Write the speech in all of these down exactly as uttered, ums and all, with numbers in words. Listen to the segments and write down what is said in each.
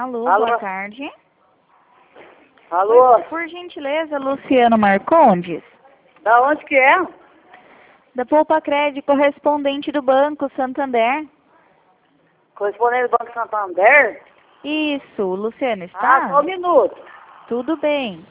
Alô, Alô? boa tarde. Alô? Por, por gentileza, Luciano Marcondes, Da onde que é? da Poupa Crédito, correspondente do Banco Santander. Correspondente do Banco Santander? Isso, o Luciano Ah, está? só um minuto. Tudo bem.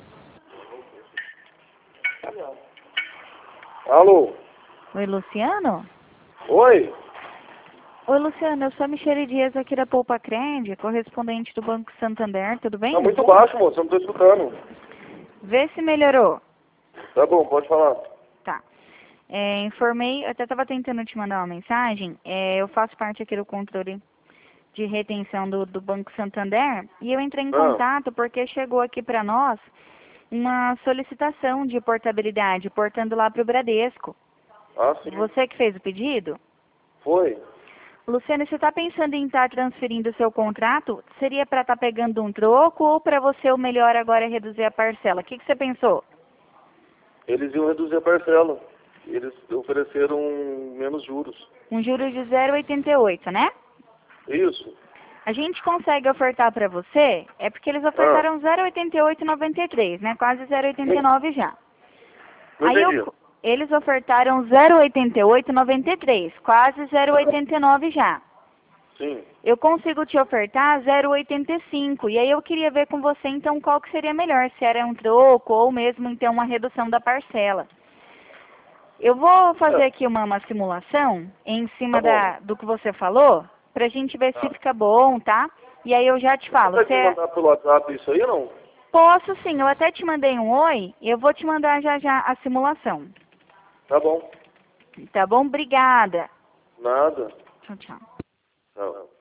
Alô? Oi, Luciano? Oi? Oi, Luciano, eu sou a Michele Dias aqui da Poupa Crédito, correspondente do Banco Santander, tudo bem? Tá muito baixo, moço, eu não tô escutando. Vê se melhorou. Tá bom, pode falar. Tá. É, informei, eu até estava tentando te mandar uma mensagem, é, eu faço parte aqui do controle de retenção do, do Banco Santander, e eu entrei em Ah. contato porque chegou aqui para nós uma solicitação de portabilidade, portando lá para o Bradesco. Ah, sim. Você que fez o pedido? Foi. Luciano, você está pensando em estar transferindo o seu contrato? Seria para estar pegando um troco ou para você o melhor agora é reduzir a parcela? O que, que você pensou? Eles iam reduzir a parcela. Eles ofereceram menos juros. Um juro de zero vírgula oitenta e oito, né? Isso. A gente consegue ofertar para você, é porque eles ofertaram zero vírgula oitenta e oito e noventa e três, né? Quase zero vírgula oitenta e nove já. Não Aí entendi. eu, eles ofertaram zero vírgula oitenta e oito e noventa e três, quase zero vírgula oitenta e nove já. Sim. Eu consigo te ofertar zero vírgula oitenta e cinco, e aí eu queria ver com você então qual que seria melhor, se era um troco ou mesmo então uma redução da parcela. Eu vou fazer aqui uma, uma simulação em cima Tá bom. da, do que você falou, pra gente ver se fica bom, tá? E aí eu já te falo. Você vai me Você... mandar pelo WhatsApp isso aí ou não? Posso sim, eu até te mandei um oi, eu vou te mandar já já a simulação. Tá bom. Tá bom? Obrigada. Nada. Tchau, tchau. Tchau.